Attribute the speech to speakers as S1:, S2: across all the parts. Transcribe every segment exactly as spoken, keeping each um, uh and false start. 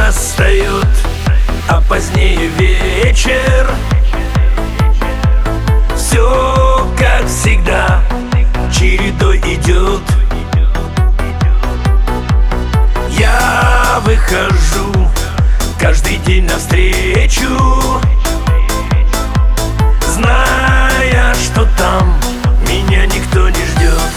S1: настает, а позднее вечер. Все как всегда чередой идет. Я выхожу каждый день навстречу, зная, что там меня никто не ждет.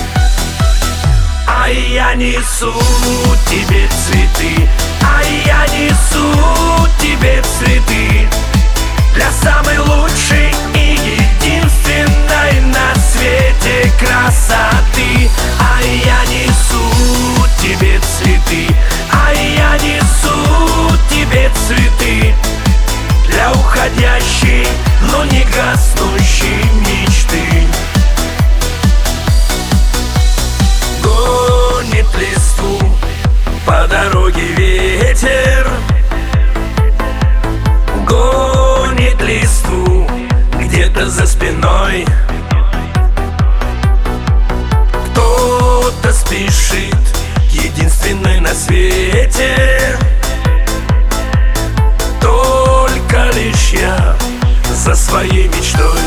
S1: А я несу тебе цветы, а я несу тебе цветы для самой лучшей и единственной на свете красоты. А я несу тебе цветы, а я несу тебе цветы для уходящей, но не гаснущей мечты. Гонит листву по дороге ветер, гонит листву где-то за спиной. Кто-то спешит к единственной на свете, только лишь я за своей мечтой.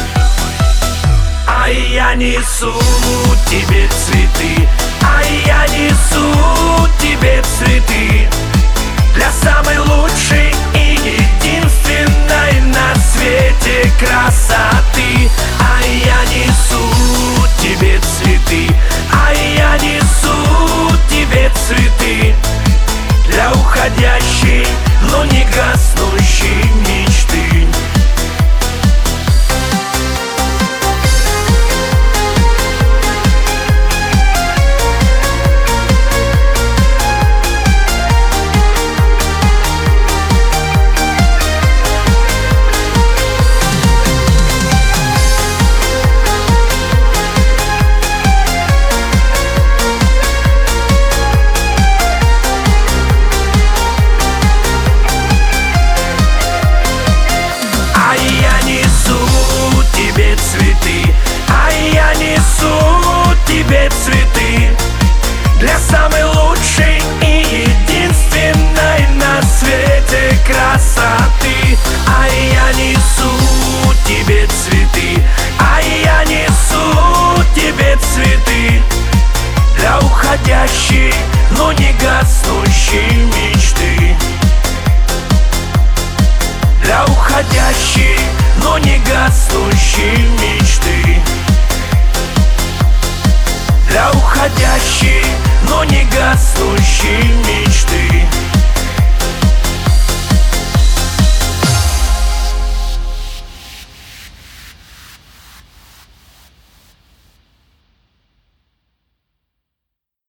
S1: А я несу тебе цветы, а я несу тебе цветы для самой лучшей и единственной на свете красоты. А я несу тебе цветы, а я несу тебе цветы для уходящей, но не гаснущей мечты. Цветы для самой лучшей и единственной на свете красоты. А я несу тебе цветы, а я несу тебе цветы для уходящей, но не гаснущей мечты. Для уходящей, но не гаснущей мечты. Для уходящей, но не гаснущей мечты.